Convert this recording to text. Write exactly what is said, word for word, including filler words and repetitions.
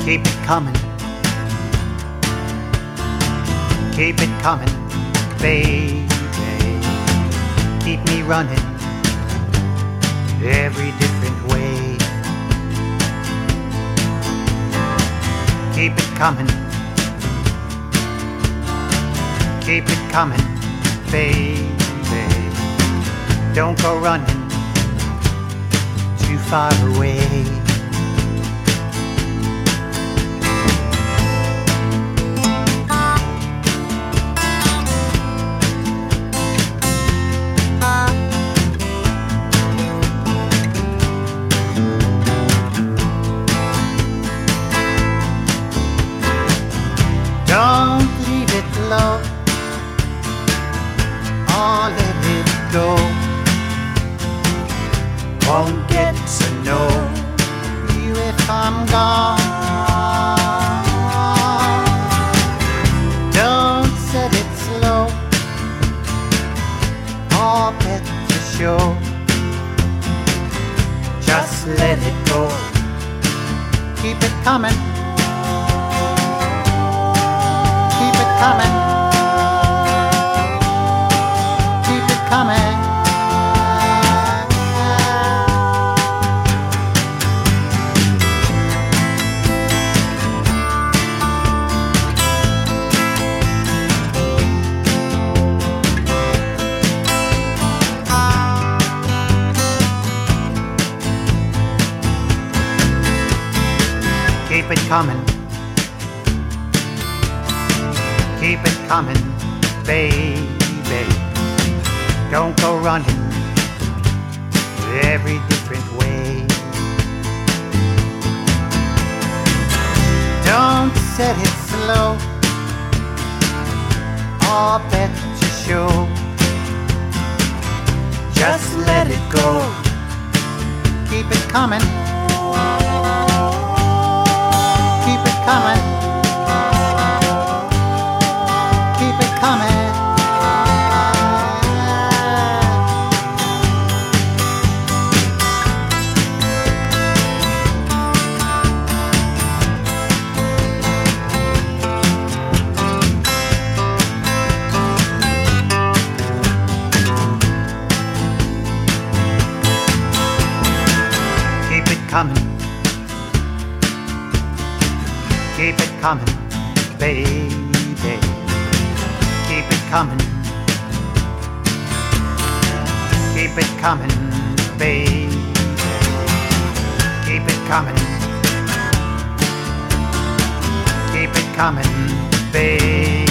Keep it coming. Keep it coming, baby. Keep me running every different way. Keep it coming. Keep it coming, baby. Don't go running too far away. Don't leave it low, or let it go. Won't get to know you if I'm gone. Don't set it slow, or bet to show. Just let it go. Keep it coming. Coming, keep it coming. Keep it coming. Keep it coming, baby. Don't go running every different way. Don't set it slow, or bet to show. Just let it go. Keep it coming. Keep it coming. Coming. Keep it coming. Keep it coming, baby. Keep it coming. Keep it coming, baby. Keep it coming. Keep it coming, baby.